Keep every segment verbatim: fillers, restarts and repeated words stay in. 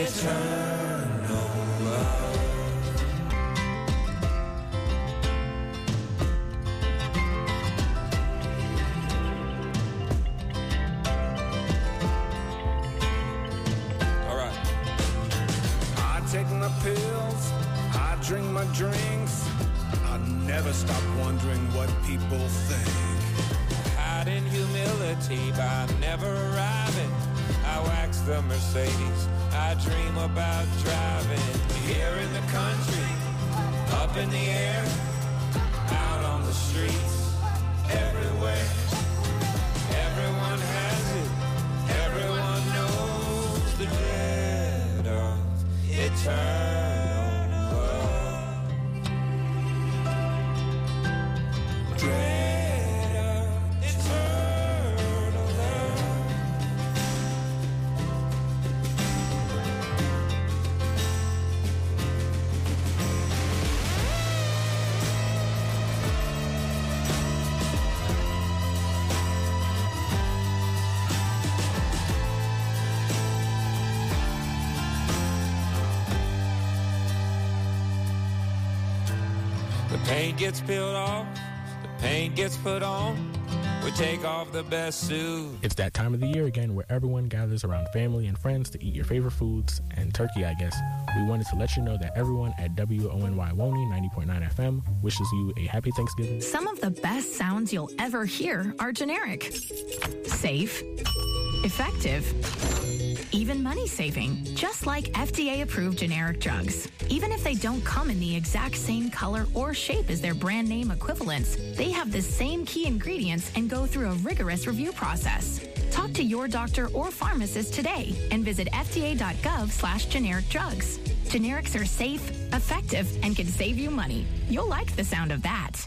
eternal love. Take my pills, I drink my drinks. I never stop wondering what people think. Hide in humility by never arriving. I wax the Mercedes, I dream about driving. Here in the country, up in the air, out on the streets, everywhere. Everyone has it, everyone knows the dread of eternal love. Dread of eternal love. The paint gets peeled off, the paint gets put on. We take off the best suit. It's that time of the year again where everyone gathers around family and friends to eat your favorite foods and turkey, I guess. We wanted to let you know that everyone at W O N Y Woney ninety point nine F M wishes you a happy Thanksgiving. Some of the best sounds you'll ever hear are generic. Safe. Effective. Even money saving, just like F D A-approved generic drugs. Even if they don't come in the exact same color or shape as their brand name equivalents, they have the same key ingredients and go through a rigorous review process. Talk to your doctor or pharmacist today and visit F D A dot gov slash generic drugs. Generics are safe, effective, and can save you money. You'll like the sound of that.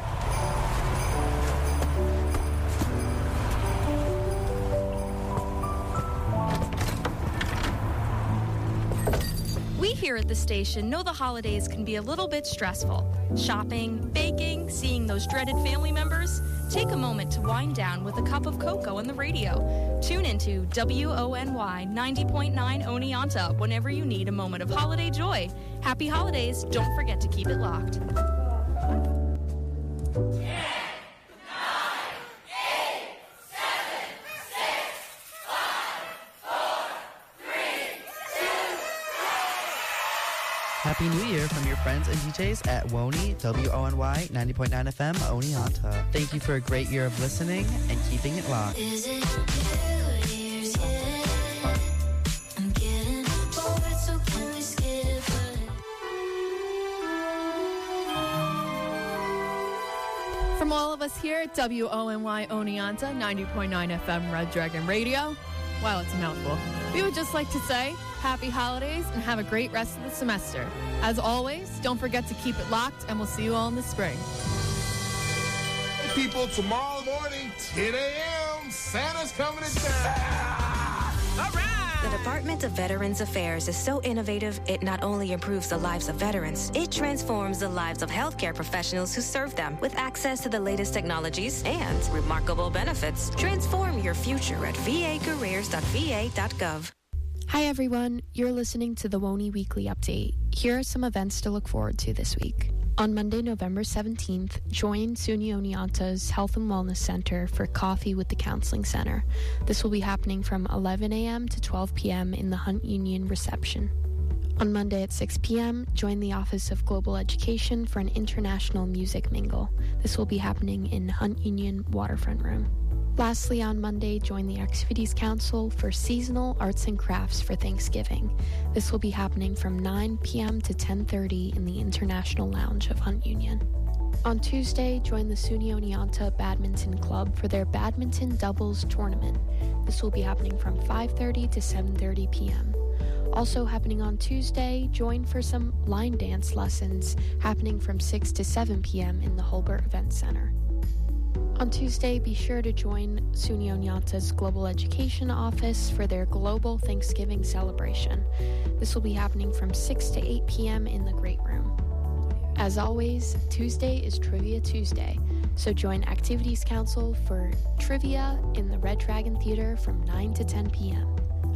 We here at the station know the holidays can be a little bit stressful. Shopping, baking, seeing those dreaded family members. Take a moment to wind down with a cup of cocoa on the radio. Tune into W O N Y ninety point nine Oneonta whenever you need a moment of holiday joy. Happy holidays. Don't forget to keep it locked. Happy New Year from your friends and D Js at Woney, W O N Y ninety point nine F M, Oneonta. Thank you for a great year of listening and keeping it locked. Is it New Year's yet? I'm getting bored, so can we skip it? From all of us here at W O N Y Oneonta, ninety point nine F M Red Dragon Radio, wow, it's a mouthful. We would just like to say happy holidays and have a great rest of the semester. As always, don't forget to keep it locked, and we'll see you all in the spring. Hey people, tomorrow morning, ten a.m., Santa's coming to town. All right! The Department of Veterans Affairs is so innovative, it not only improves the lives of veterans, it transforms the lives of healthcare professionals who serve them with access to the latest technologies and remarkable benefits. Transform your future at v a careers dot v a dot gov. Hi everyone, you're listening to the Woney Weekly Update. Here are some events to look forward to this week. On Monday, November seventeenth, join SUNY Oneonta's Health and Wellness Center for Coffee with the Counseling Center. This will be happening from eleven a.m. to twelve p.m. in the Hunt Union reception. On Monday at six p.m., join the Office of Global Education for an international music mingle. This will be happening in Hunt Union Waterfront Room. Lastly, on Monday, join the Activities Council for Seasonal Arts and Crafts for Thanksgiving. This will be happening from nine p.m. to ten thirty in the International Lounge of Hunt Union. On Tuesday, join the SUNY Oneonta Badminton Club for their Badminton Doubles Tournament. This will be happening from five thirty to seven thirty p.m. Also happening on Tuesday, join for some line dance lessons happening from six to seven p.m. in the Holbert Event Center. On Tuesday, be sure to join SUNY Oneonta's Global Education Office for their Global Thanksgiving celebration. This will be happening from six to eight p.m. in the Great Room. As always, Tuesday is Trivia Tuesday, so join Activities Council for trivia in the Red Dragon Theater from nine to ten p.m.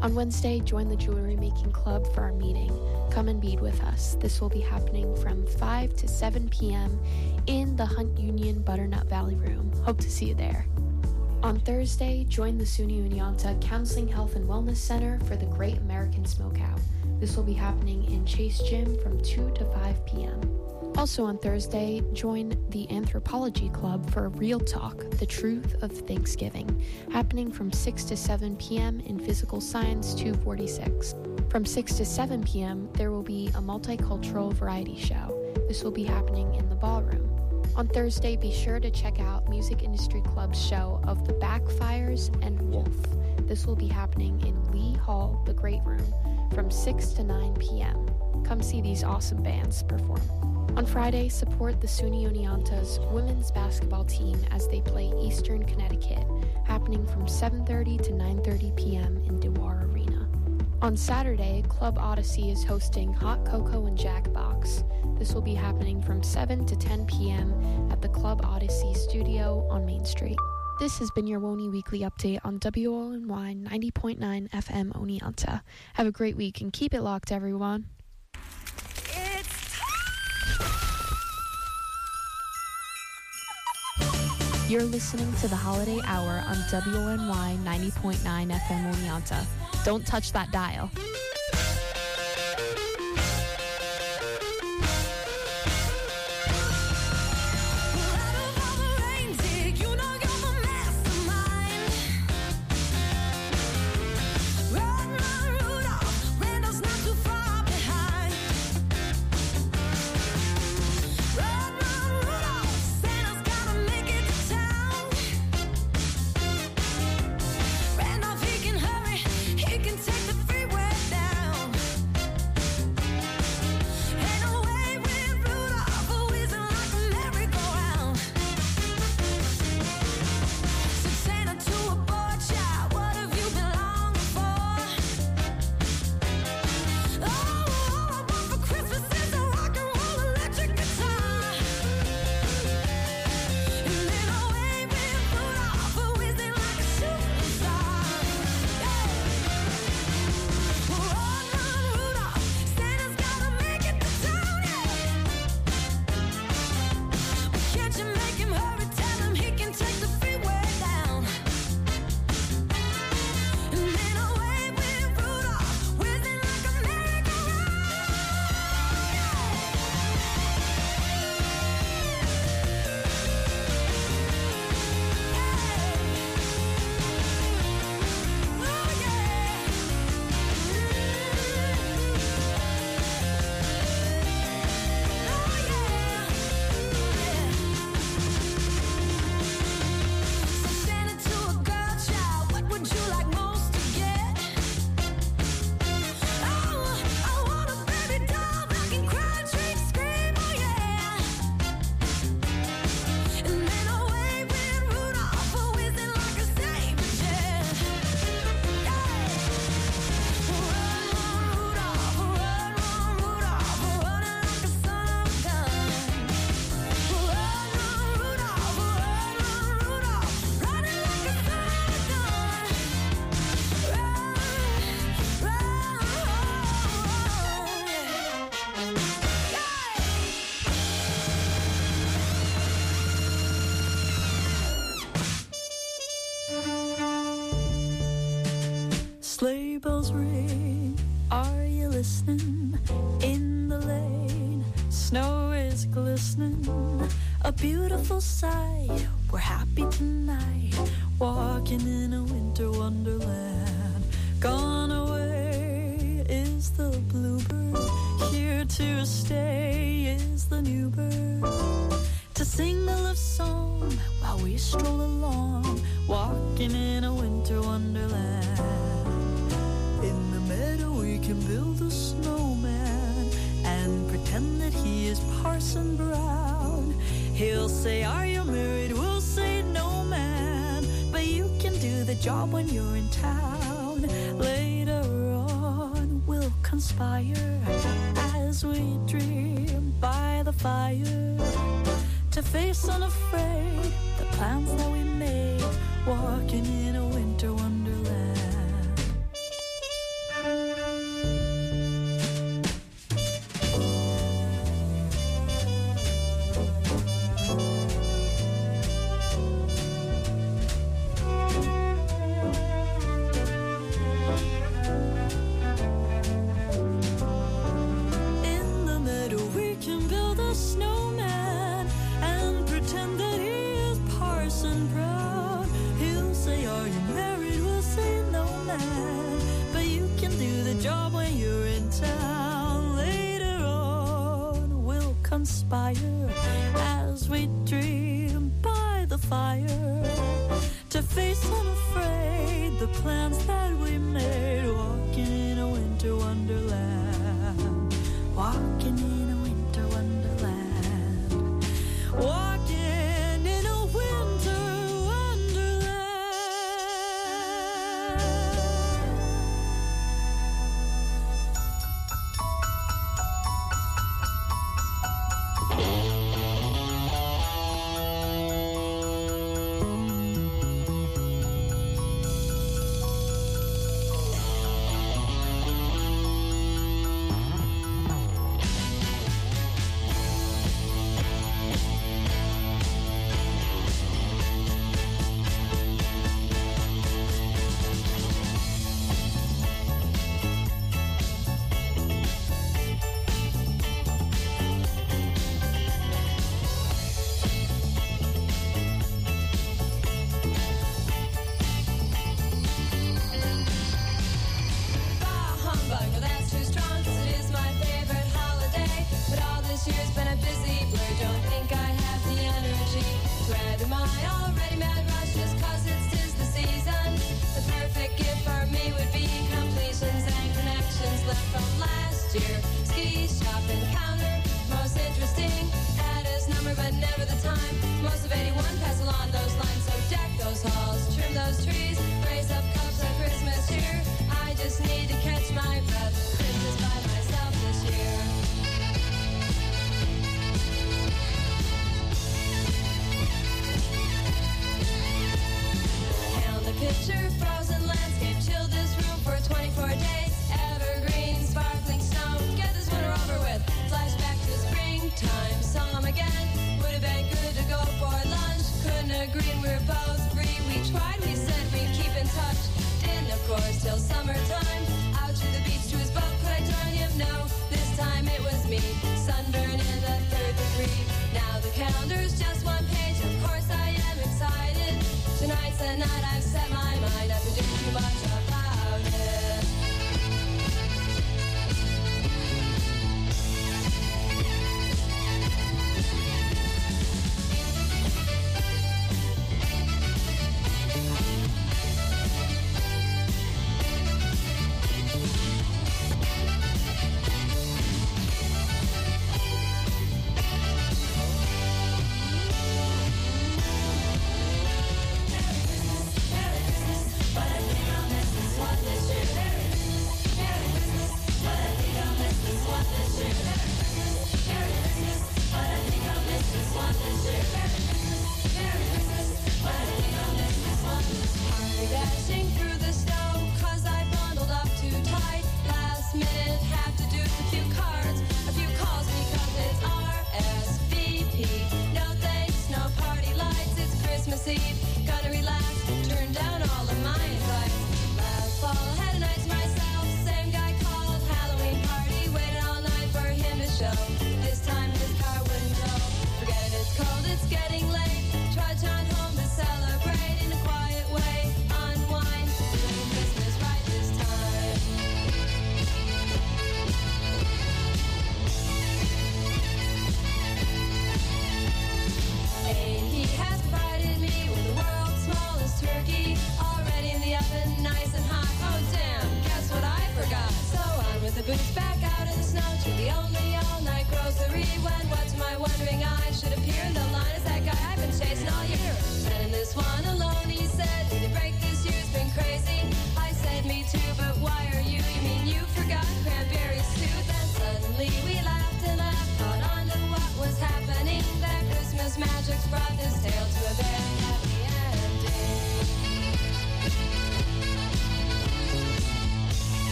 On Wednesday, join the Jewelry Making Club for our meeting. Come and bead with us. This will be happening from five to seven p.m. in the Hunt Union Butternut Valley Room. Hope to see you there. On Thursday, join the SUNY Oneonta Counseling Health and Wellness Center for the Great American Smokeout. This will be happening in Chase Gym from two to five p.m. Also on Thursday, join the Anthropology Club for Real Talk, The Truth of Thanksgiving, happening from six to seven p.m. in Physical Science two forty-six. From six to seven p.m., there will be a multicultural variety show. This will be happening in the ballroom. On Thursday, be sure to check out Music Industry Club's show of The Backfires and Wolf. This will be happening in Lee Hall, the Great Room, from six to nine p.m. Come see these awesome bands perform. On Friday, support the SUNY Oneonta's women's basketball team as they play Eastern Connecticut, happening from seven thirty to nine thirty p.m. in Dewar Arena. On Saturday, Club Odyssey is hosting Hot Cocoa and Jackbox. This will be happening from seven to ten p.m. at the Club Odyssey studio on Main Street. This has been your WONY Weekly Update on W O N Y ninety point nine F M Oneonta. Have a great week and keep it locked, everyone. You're listening to the Holiday Hour on W O N Y ninety point nine F M Oneonta. Don't touch that dial. Sleigh bells ring, are you listening? In the lane, snow is glistening, a beautiful sight. We're happy tonight, walking in a winter wonderland. Gone away is the bluebird, here to stay is the new bird. To sing the love song while we stroll along, walking in a winter wonderland. In the meadow we can build a snowman and pretend that he is Parson Brown. He'll say, are you married? We'll say, no, man, but you can do the job when you're in town. Later on we'll conspire as we dream by the fire to face unafraid the plans that we made, walking in a winter wonderland. fire to face unafraid the plans that we made, walking in a winter wonderland, walking in a winter wonderland, walking in a winter wonderland.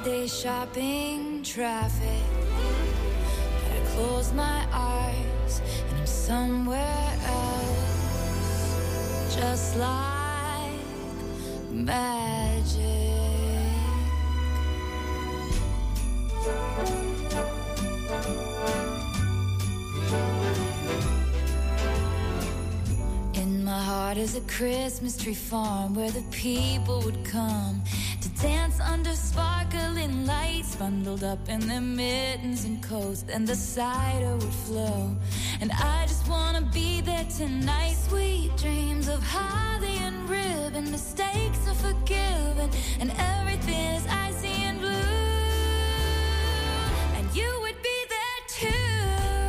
holiday shopping traffic, but I close my eyes and I'm somewhere else, just like magic. In my heart is a Christmas tree farm where the people would come to dance under sparkling lights, bundled up in their mittens and coats, and the cider would flow. And I just wanna be there tonight. Sweet dreams of holly and ribbon, mistakes are forgiven, and everything is icy and blue. And you would be there too,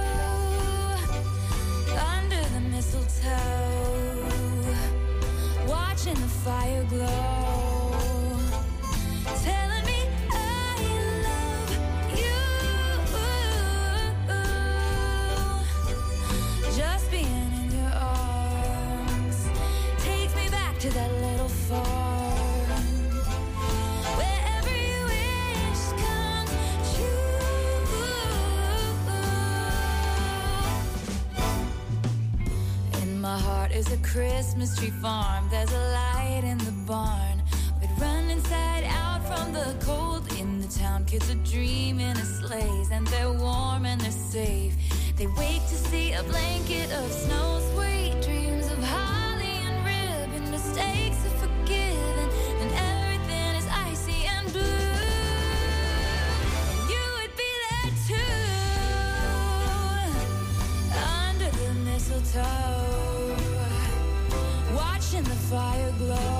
under the mistletoe, watching the fire glow. To that little farm where every wish comes true. In my heart is a Christmas tree farm. There's a light in the barn. We'd run inside out from the cold. In the town, kids are dreaming of sleighs, and they're warm and they're safe. They wake to see a blanket of snow. Sweet dreams of holly and ribbon, mistakes are forgiven, and everything is icy and blue. And you would be there too, under the mistletoe, watching the fire glow.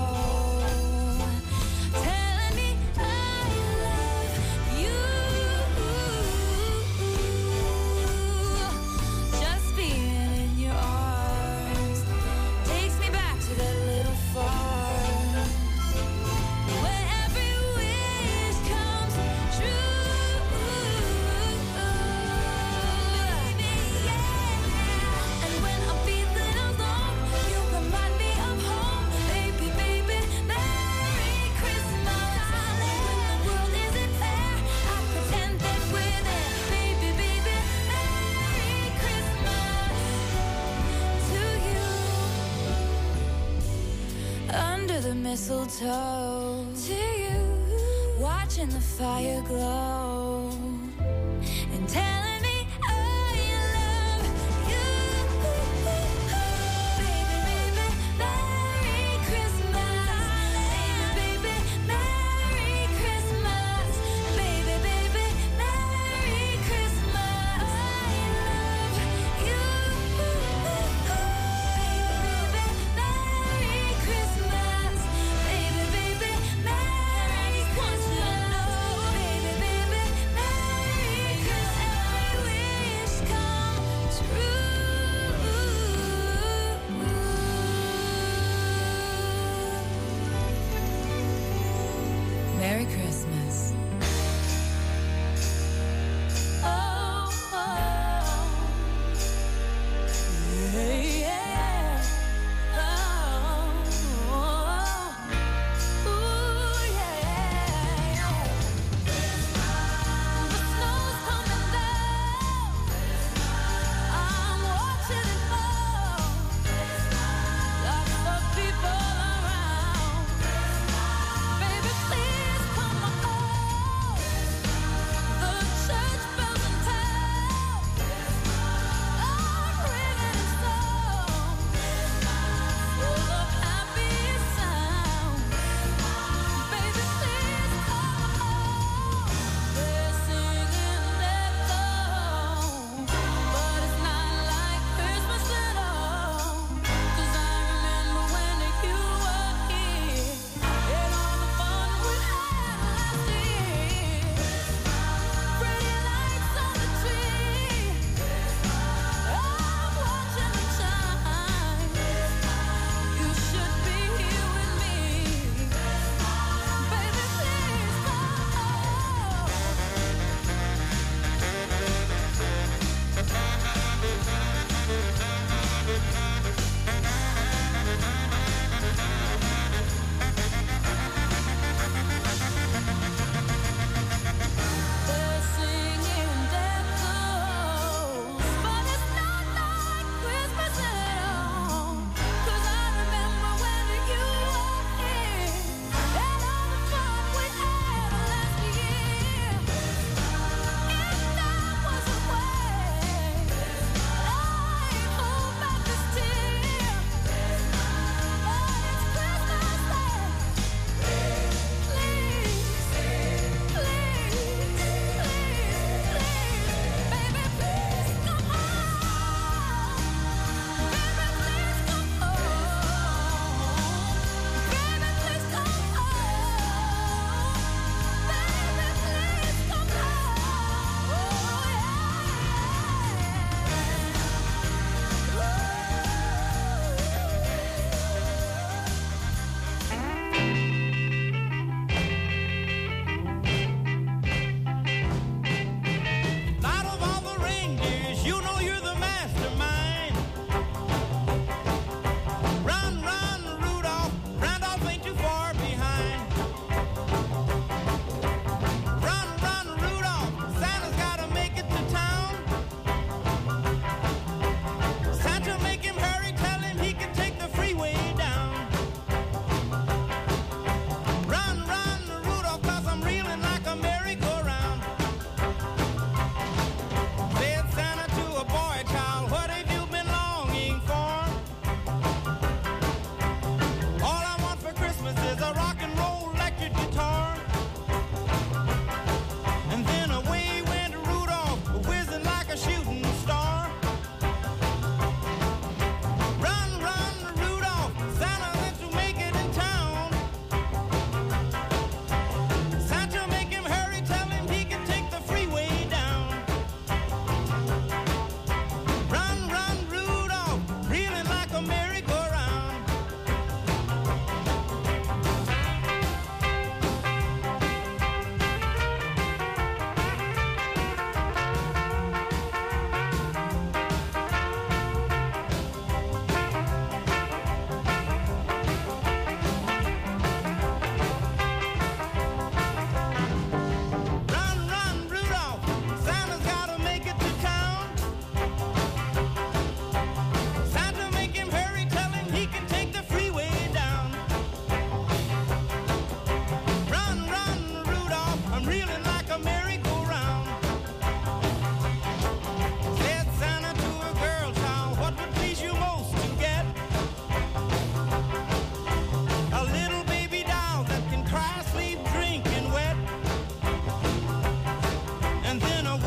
Mistletoe to you, watching the fire glow and telling me I love you. Baby, baby, Merry Christmas. Baby, baby, Merry Christmas. Baby, baby, Merry Christmas. I love you. Baby, baby, Merry Christmas. Baby, baby, Merry Christmas. Baby, baby,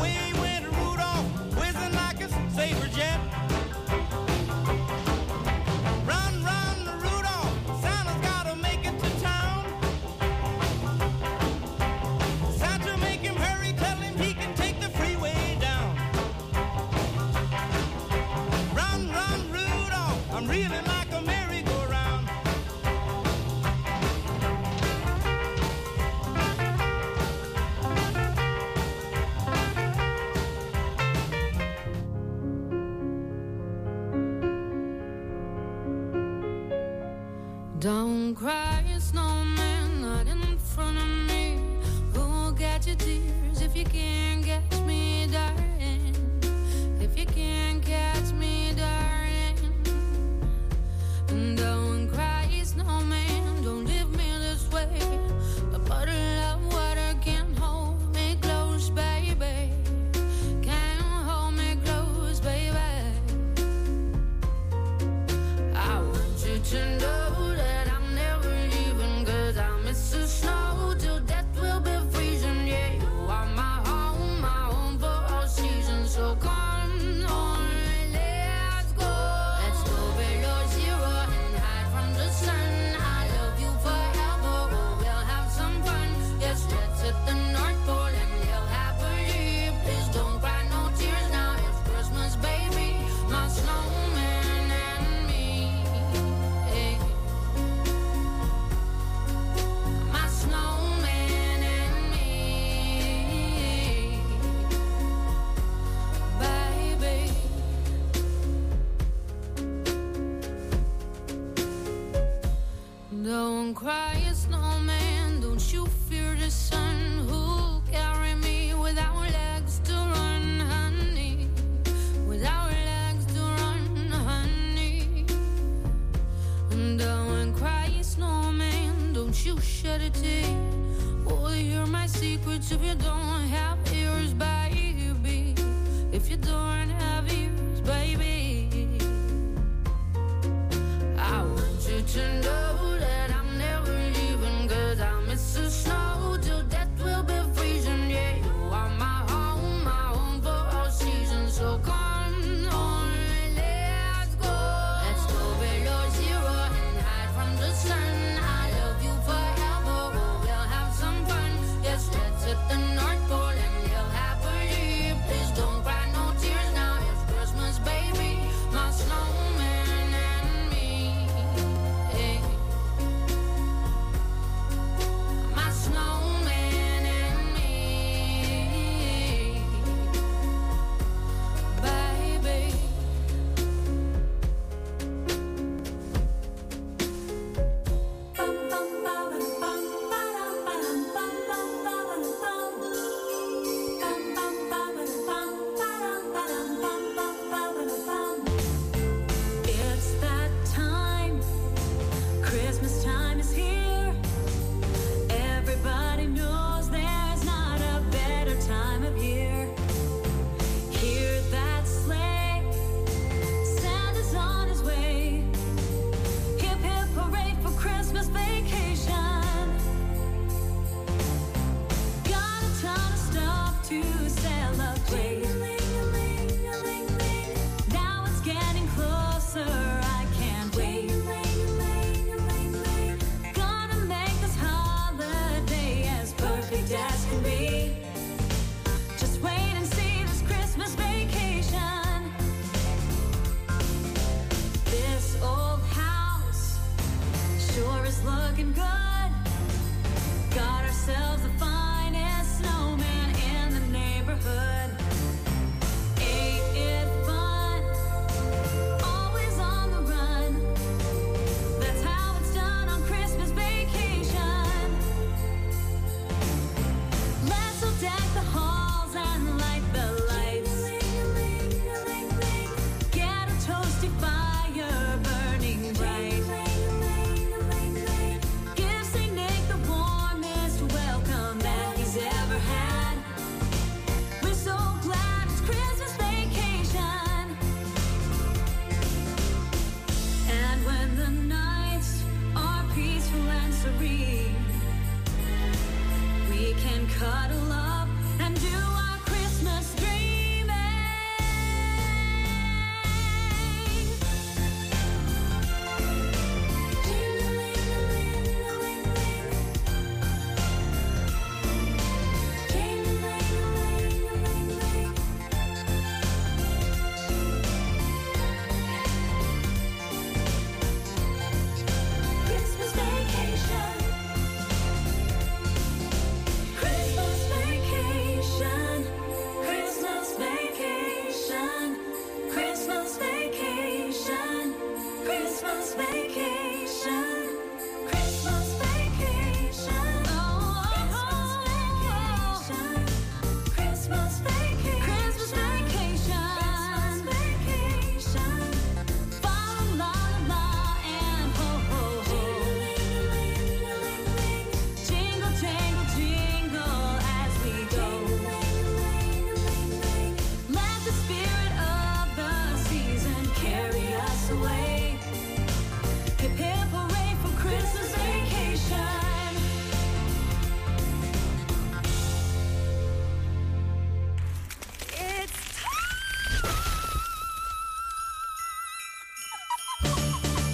away went Rudolph, whizzing like a saber jet. Run, run, Rudolph, Santa's gotta make it to town. Santa, make him hurry, tell him he can take the freeway down. Run, run, Rudolph, I'm reeling like a merry-go-round. Don't cry, snowman, not in front of me. Who'll get your tears if you can't catch me, darling? If you can't catch me, darling. Don't cry, snowman, don't leave me this way. A bottle of water can't hold me close, baby. Can't hold me close, baby. I want you to know don't cry, snowman, don't you fear the sun. Who'll carry me without legs to run, honey? Without legs to run, honey. Don't cry, snowman, don't you shed a tear. Oh, hear my secrets if you don't have ears, baby. If you don't have ears, baby. I want you to know that I'm never leaving, 'cause I miss the snow till death will be freezing. Yeah, you are my home, my home for all seasons. So come on, let's go. Let's go below zero and hide from the sun. I love you forever, we'll have some fun. Yes, let's hit the North Pole.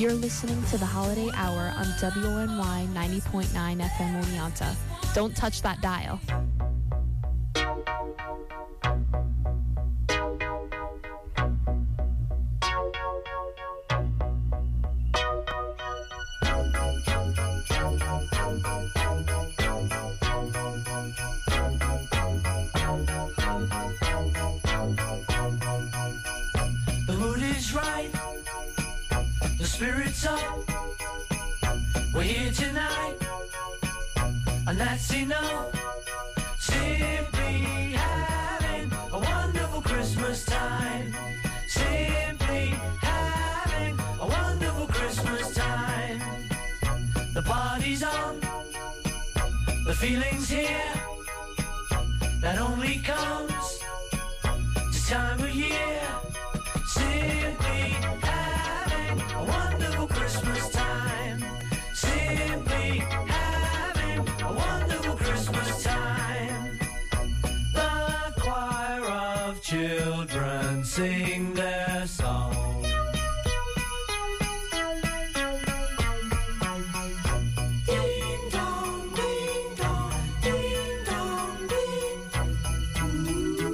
You're listening to the Holiday Hour on W O N Y ninety point nine F M Oneonta. Don't touch that dial. The mood is right, the spirit's up. We're here tonight, and that's enough. Simply having a wonderful Christmas time. Simply having a wonderful Christmas time. The party's on, the feeling's here. That only comes this time of year. Simply having a wonderful Christmas time. Simply having a wonderful Christmas time. The choir of children sing their song. Ding dong, ding dong, ding dong, ding.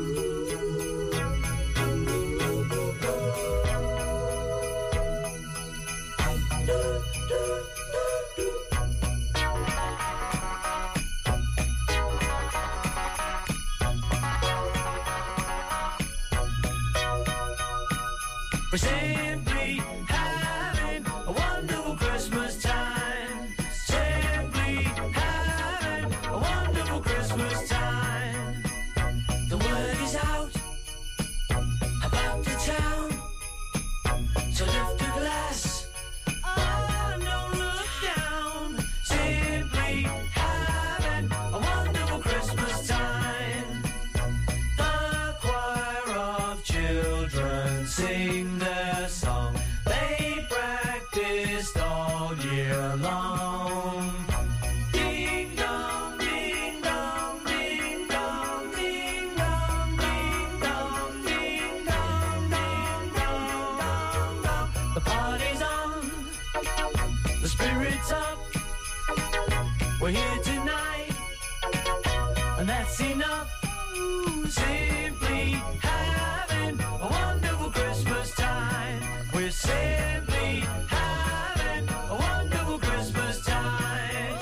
We're simply having a wonderful Christmas time. Simply having a wonderful Christmas time. The word is out about the town, so lift a glass. Oh, don't look down. Simply having a wonderful Christmas time. The choir of children sing their song. They practiced all year long. Ding dong, ding dong, ding dong, ding dong, ding dong, ding dong, ding dong, dong, dong. The party's on, the spirit's up. We're here tonight, and that's enough. Simply having a wonderful Christmas time. We're simply having a wonderful Christmas time.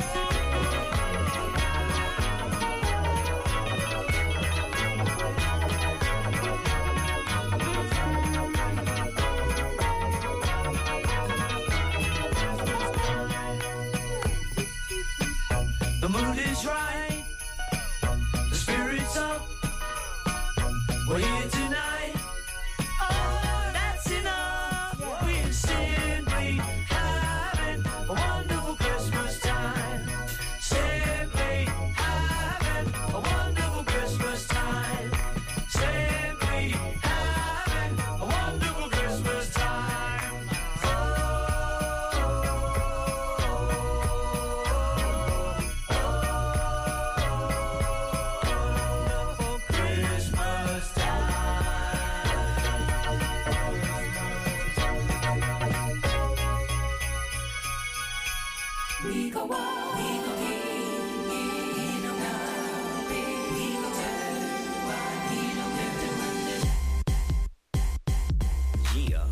The mood is right, the spirit's up. We're here tonight. Oh, that's enough. We're simply having a wonderful Christmas time. Simply having a wonderful Christmas time. Simply having a wonderful Christmas time. Oh, Christmas We go wild, we go in, in and out, we go turn wild, we go Yeah.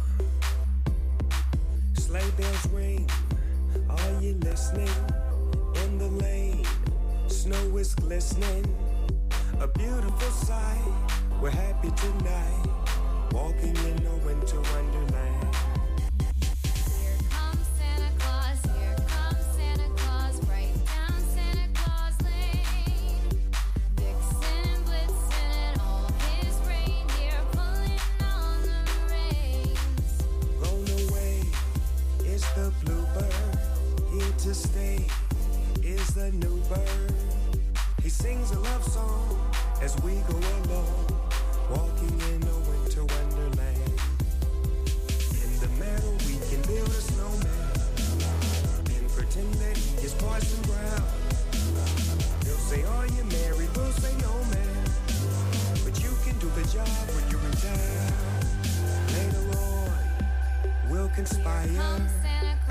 Sleigh bells ring. Are you listening? In the lane, snow is glistening. A beautiful sight. We're happy tonight. Walking in a winter wonderland. Here comes Santa Claus, here comes Santa Claus, right down Santa Claus Lane. Vixen, Blitzen, and all his reindeer pulling on the reins. Blown away is the bluebird. Here to stay is the new bird. He sings a love song as we go along, walking in a winter wonderland. In the meadow we can build a snowman and pretend that he is Parson Brown. They'll say, are you married? We'll say, no man, but you can do the job when you're in town. Later on we'll conspire. Here comes Santa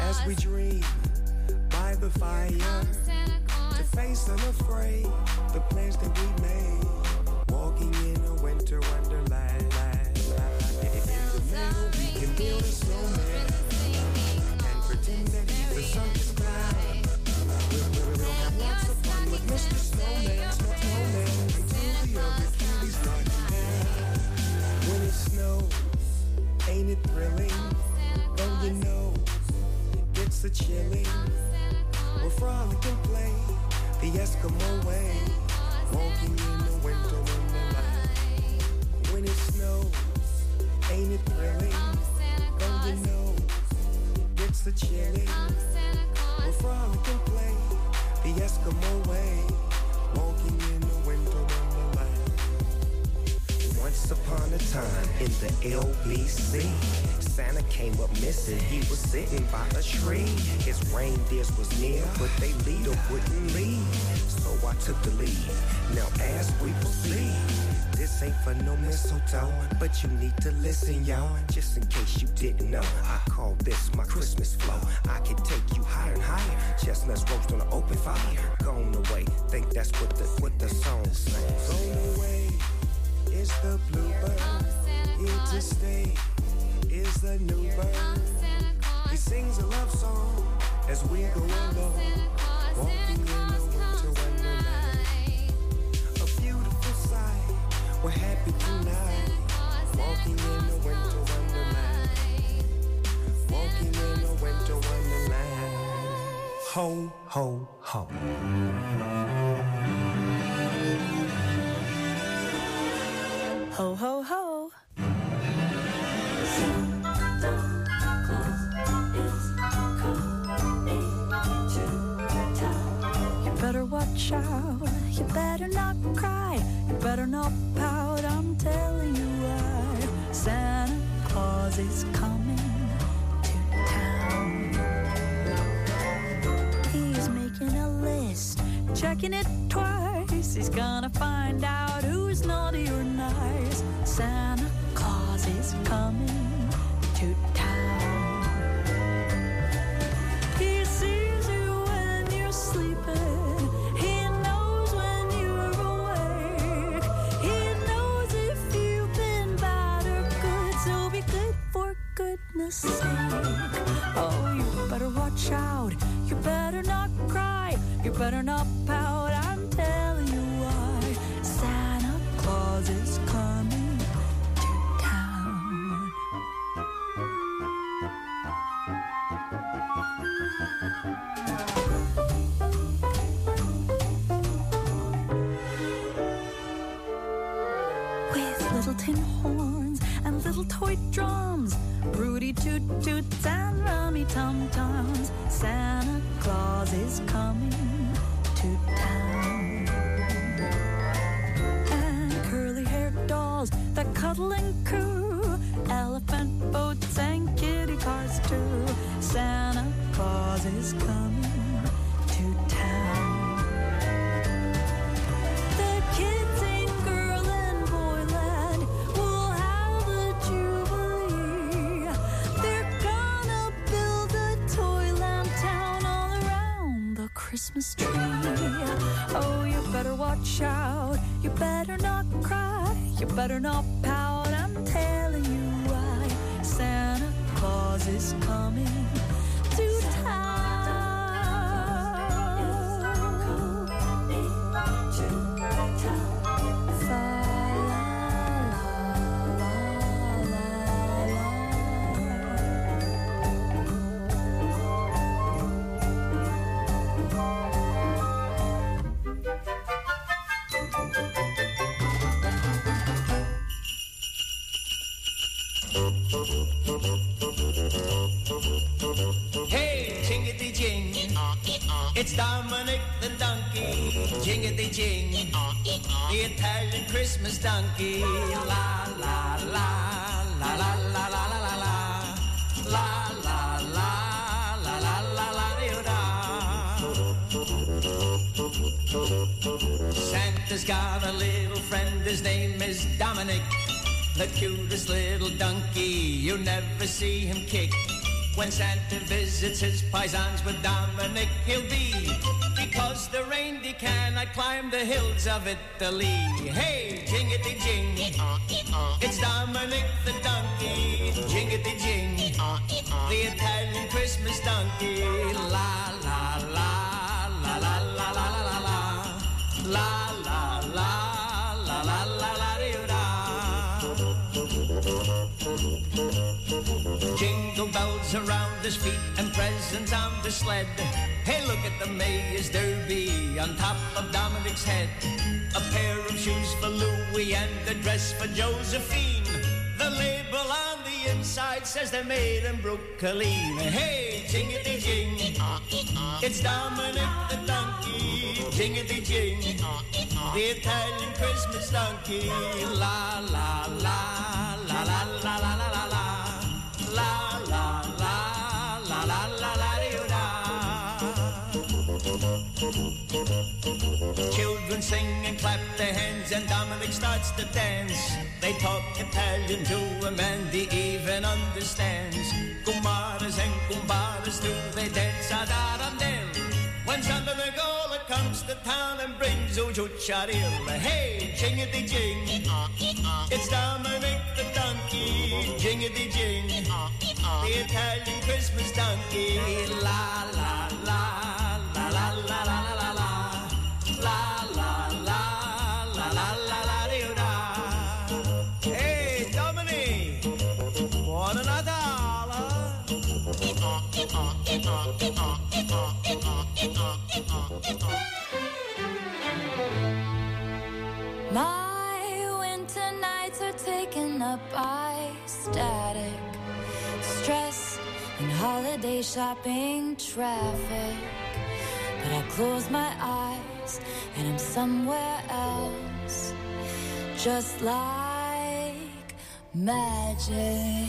As we dream by the fire, to face unafraid the plans that we made, walking in a winter wonderland. In the middle we can build a snowman and pretend that he's the sun's cloud. We'll, we'll, we'll have lots of fun with Mister Snowman, Snowman, until the other cuties start to down. When it snows, ain't it thrilling? Though you know it's a chilling. We'll frolic and play the Eskimo way, walking in the winter wonderland. When it snows, ain't it thrilling? Though you know it's a chilling. We'll frolic and play the Eskimo way, walking in the winter wonderland. Once upon a time in the L B C, Santa came up missing, he was sitting by a tree. His reindeers was near, but they leader wouldn't leave. So I took the lead, now as we proceed, this ain't for no mistletoe, but you need to listen, y'all. Just in case you didn't know, I call this my Christmas flow. I can take you higher and higher, chestnuts roast on an open fire. Gone away, think that's what the, what the song says. Gone away is the bluebird, here to stay is the new bird. He sings a love song as we go along, walking in the winter wonderland. A beautiful sight, we're happy tonight, walking in the winter wonderland, walking in the winter wonderland. Ho, ho, ho. Ho, ho, ho. Better watch out, you better not cry, you better not pout, I'm telling you why. Santa Claus is coming to town. He's making a list, checking it twice, he's gonna find out who's naughty or nice. Santa Claus is coming to town. He sees you when you're sleeping, goodness sake. Oh, you better watch out, you better not cry, you better not pout, I'm telling you why. Santa Claus is coming to town. With little tin horns and little toy drums, Rudy toot toots and rummy tum tums, Santa Claus is coming to town. And curly haired dolls that cuddle and coo, elephant boats and kitty cars too, Santa Claus is coming to town. The kids in girl and boyland will have a jubilee. They're gonna build a toyland town all around the Christmas tree. Oh, you better watch out, you better not cry, you better not pout, I'm telling you why. Santa Claus is coming to town. Hey, jingity jing, it's Dominic the donkey. Jingity jing, the Italian Christmas donkey. La la la, la la la la la la la, la la la la la la la la. Santa's got a little friend, his name is Dominic. The cutest little donkey, you never see him kick. When Santa visits his paisans with Dominic, he'll be, because the reindeer cannot climb the hills of Italy. Hey, jingity-jing, it's Dominic the donkey. Jingity-jing, the Italian Christmas donkey. La, la, la, la, la, la, la, la, la, la, la, la, la, la, la, la, Jingle bells around his feet and presents on the sled. Hey, look at the Mayor's Derby on top of Dominic's head. A pair of shoes for Louis and a dress for Josephine. The label on the inside says they're made in Brooklyn. Hey, jingity-jing, it's Dominic the donkey. Jingity-jing, the Italian Christmas donkey. La, la, la, la, la, la, la, la, la, la. La la la la la la la la. Children sing and clap their hands and Dominic starts to dance. They talk Italian to him and he even understands. Kumaras and kumbaras do they dance ad arandel. When Santa Nicola comes to town and brings Ujucharil. Hey, jingity-jing, it's Dominic the donkey. Jingity-jing, the Italian Christmas donkey. La, la, la, la, la, la, la, la, la, la. La, la, la, la, la, la, la, la. Hey, Dominic, buon Natale. My winter nights are taken up by static, stress, and holiday shopping traffic. But I close my eyes and I'm somewhere else, just like magic.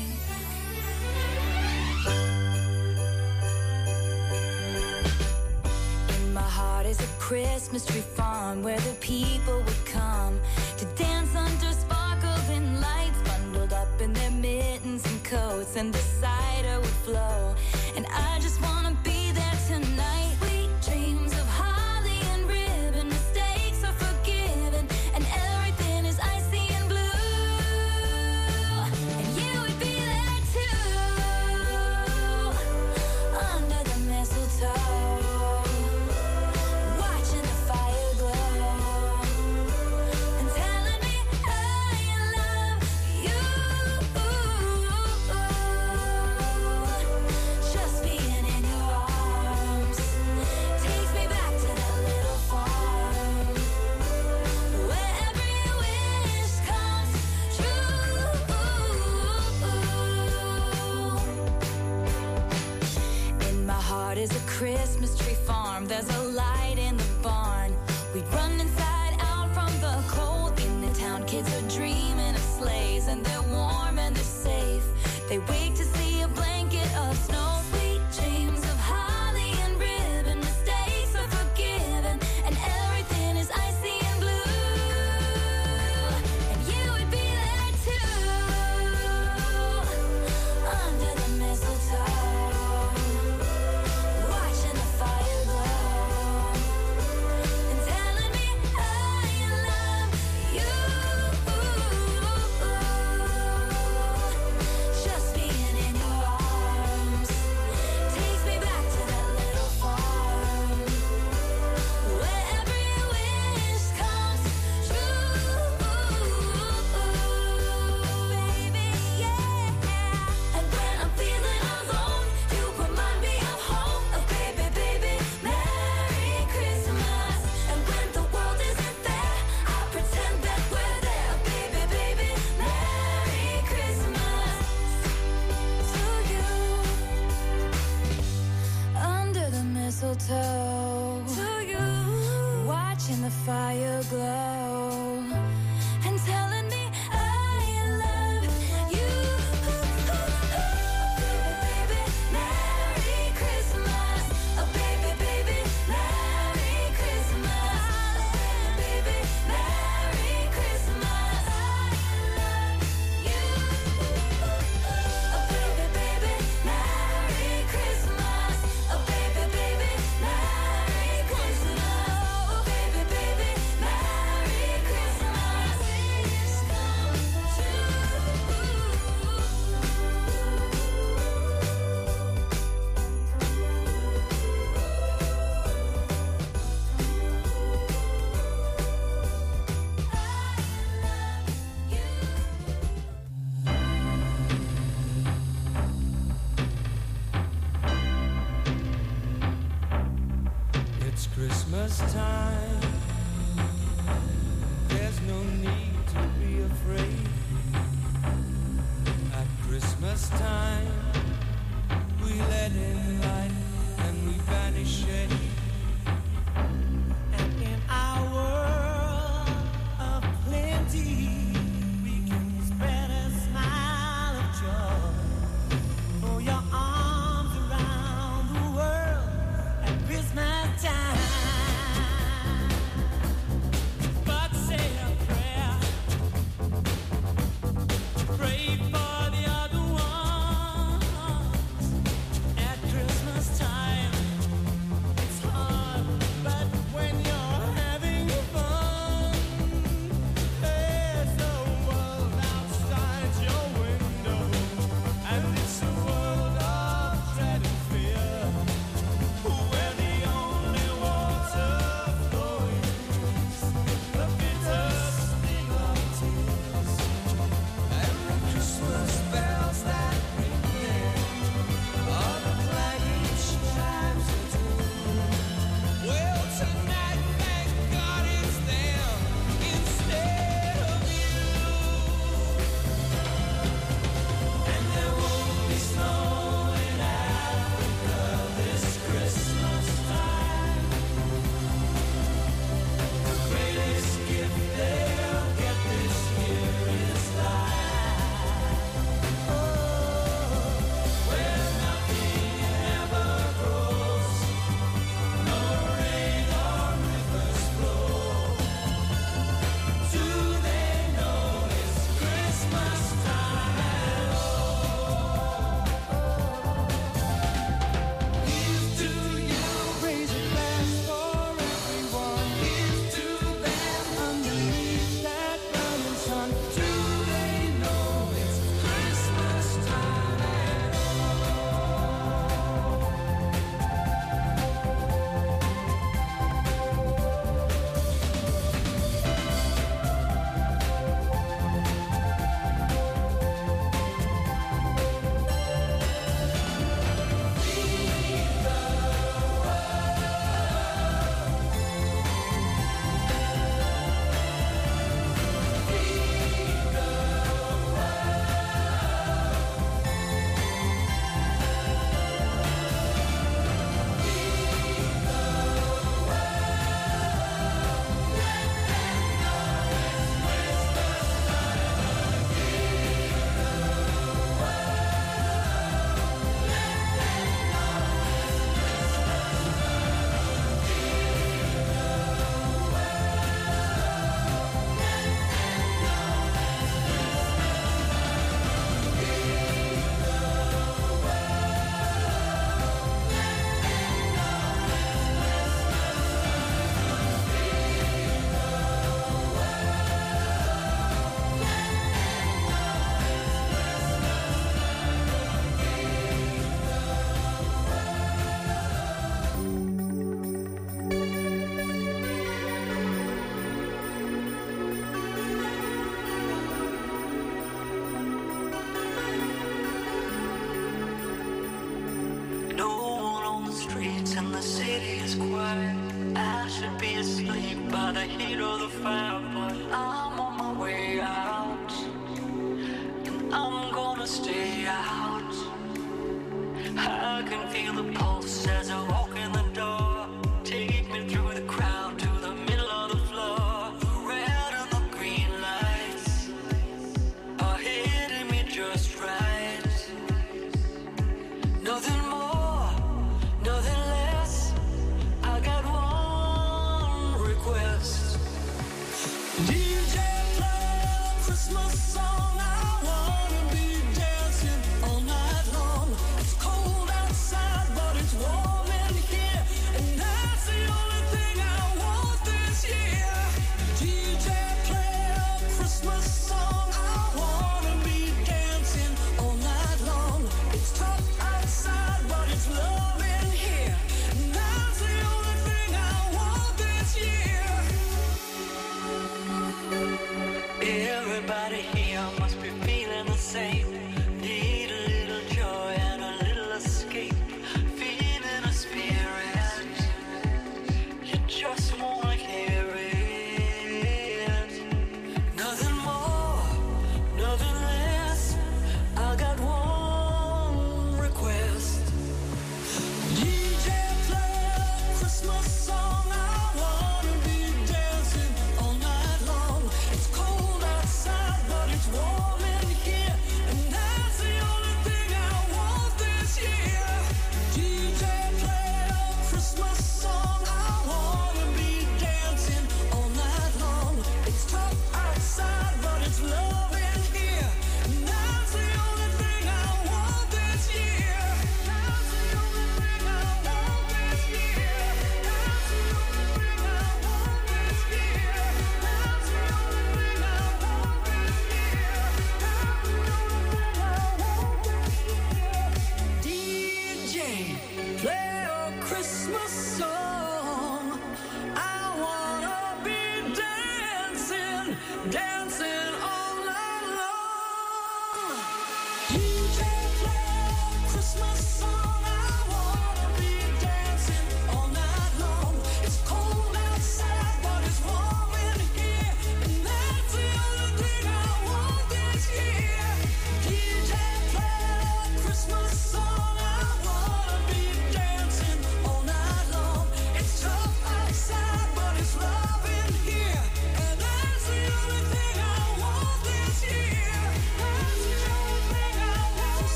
In my heart is a Christmas tree farm where the people would come to dance under sparkling lights, bundled up in their mittens and coats, and the cider would flow. And I just wanna be there tonight. Sweet dreams of holly and ribbon, mistakes are forgiven, and everything is icy and blue. And you would be there too, under the mistletoe, watching the fire glow, and telling me I love you. Just being in your arms takes me back to that little farm where every wish comes true. In my heart is a Christmas tree farm. There's a light in the barn. We'd run inside out from the cold. In the town, kids are dreaming of sleighs, and they're warm and they're safe. They wake to see a blanket of snow. Sweet dreams of holly and ribbon, mistakes are forgiven, and everything is icy and blue. And you would be there too, under the mistletoe, watching the fire glow, and telling me I love you. Just being in your arms takes me back to that little farm where every wish comes true. Baby, yeah. And when I'm feeling alone, you remind me of home. Oh, baby, baby, Merry Christmas. And when the world isn't there, I pretend that we're there. Baby, baby, Merry Christmas to you. Under the mistletoe, to you, watching the fire glow, and telling me I love you. Baby, baby, Merry Christmas. Oh, baby, baby, Merry Christmas. Baby, Merry Christmas. I love you. Oh, baby, baby, Merry Christmas time, there's no need to be afraid. At Christmas time, we let in light and we banish shade. And in our world of plenty, we can spread a smile of joy. Throw your arms around the world at Christmas time. But say a prayer, pray for the other ones. At Christmas time, it's hard, but when you're having fun, there's a world outside your window, and it's a world of dread and fear, where the only water flowing is the bitter sting of tears, and the Christmas bells that ring there are the clanging chimes of doom. Well, tonight, thank God it's them instead of you. And there won't be snow in Africa this Christmas time. The greatest gift they'll get this year is life. Oh, where nothing ever grows, no rain or rivers flow. Do they know it's Christmas time at all? Here's to you, raising glass for everyone. Here's to them underneath that burning sun. Do they know it's Christmas time at all? No one on the streets and the city is quiet. I should be asleep by the heat of the fire, but I'm on my way out, and I'm gonna stay out. I can feel the pulse as I walk in the door. Take me through the crowd to the middle of the floor. The red and the green lights are hitting me just right. Nothing more, nothing less. I got one request. D J, play a Christmas song. I wanna be dancing all night long. It's cold outside, but it's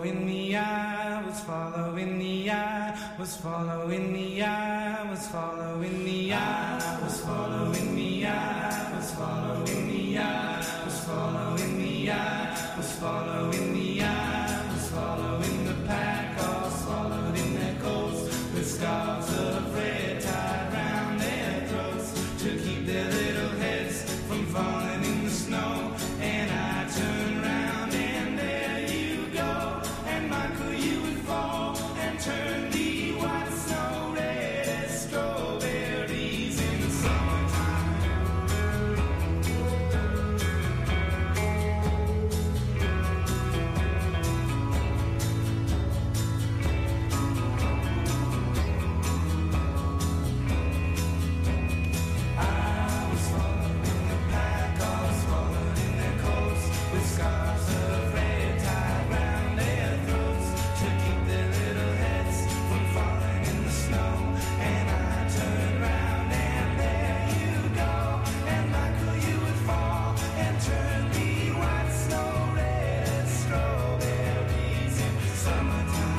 following the eye, was following the eye, was following the eye, was following the eye, was following the eye, was following the eye, was following the eye, was following the eye, was following the pack, all swallowed in their coats, with scarves of red tied round their throats to keep their little heads from falling in the snow. And I turned round and there you go, and Michael, you would fall and turn the white snow red as strawberries in the summertime. I was following the pack, all swallowed in their coats, with scarves of red tied round their throats to keep their little heads from falling in the snow. And I turned round and there you go, and Michael, you would fall and turn the white snow red as strawberries in summertime.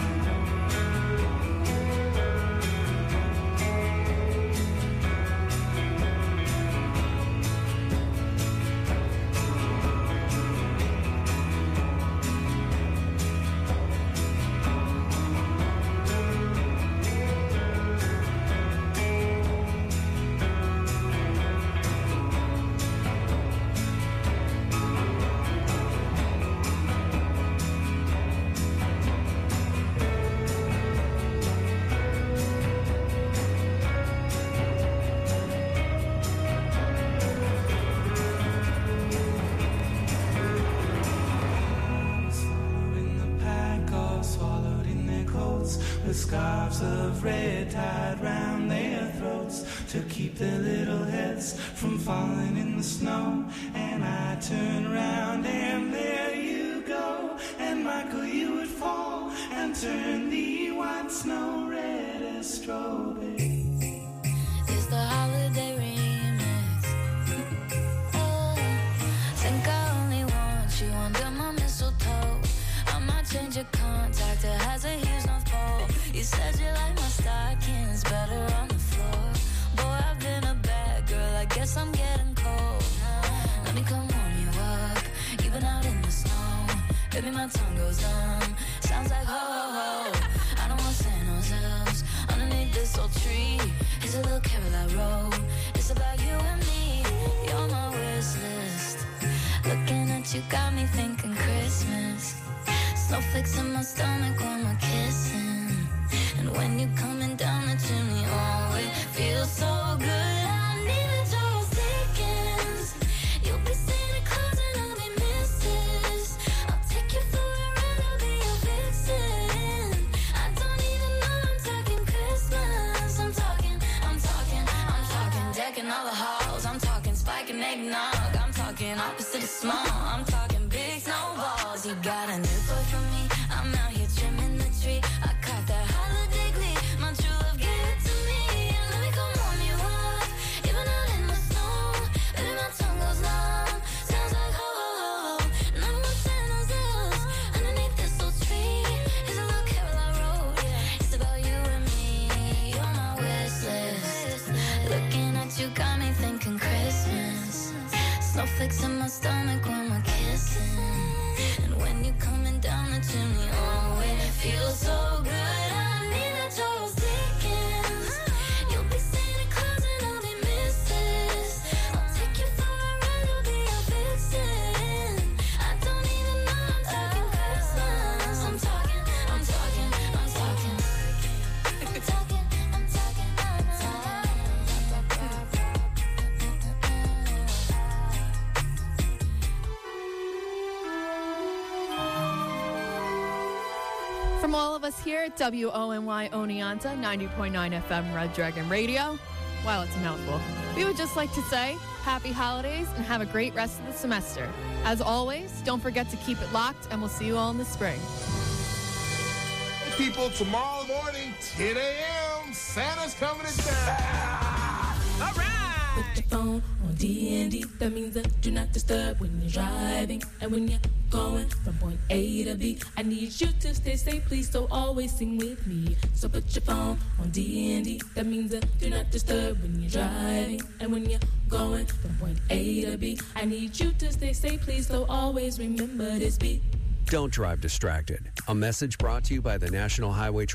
Following the pack, all swallowed in their coats, with scarves of red tied round their throats to keep their little heads from falling in the snow. And I turned round and there you go, and Michael, you would fall and turn the white snow red as strawberries. It's the holiday remix. Oh, think I only want you under my mistletoe. I might change your contact, it has a huge North Pole. You said you like my stockings better on the floor. Boy, I've been a bad girl, I guess I'm getting cold. Let me come warm you up, you've been out in the snow. Baby, my tongue goes numb, sounds like ho ho ho. I don't want Santa's elves underneath this old tree. It's a little carol I wrote, it's about you and me. You're my wish list, looking at you got me thinking Christmas. Snowflakes in my stomach when we're kissing, and when you're coming down the chimney, oh, it feels so good. I need a Charles Dickens. You'll be Santa Claus and I'll be Missus I'll take you for a ride, I'll be your vixen. I don't even know I'm talking Christmas. I'm talking, I'm talking, I'm talking decking all the halls. I'm talking spiking eggnog. I'm talking opposite of small. I'm talking big snowballs. You got a new toy for me. I'm out here trimming the tree. I caught that holiday glee. My true love gave it to me. And let me come warm you up, even out in the snow. Baby, my tongue goes numb, sounds like ho ho ho. And I don't want Santa's elves underneath this old tree. Here's a little carol I wrote, it's about you and me. You're my wish list, looking at you got me thinking Christmas. Snowflakes in my stomach when we're kissing, and when you're coming down the chimney, oh, it feels so good. I need a Charles Dickens. You'll be Santa Claus and I'll be Missus I'll take you for a ride, I'll be your vixen. I don't even know I'm talking Christmas. I'm talking, I'm talking, I'm talking. I'm talking, I'm talking, I'm talking. From all of us here at W O N Y Oneonta, ninety point nine F M Red Dragon Radio, wow, it's a mouthful. We would just like to say happy holidays and have a great rest of the semester. As always, don't forget to keep it locked, and we'll see you all in the spring. People, tomorrow morning, ten a.m., Santa's coming to town. All right. Put the phone on D and D. That means that do not disturb when you're driving. And when you going from point A to B. I need you to stay safe, please, so always sing with me. So put your phone on D and D. That means that do not disturb when you're driving. And when you're going from point A to B, I need you to stay safe, please, so always remember this beat. Don't drive distracted. A message brought to you by the National Highway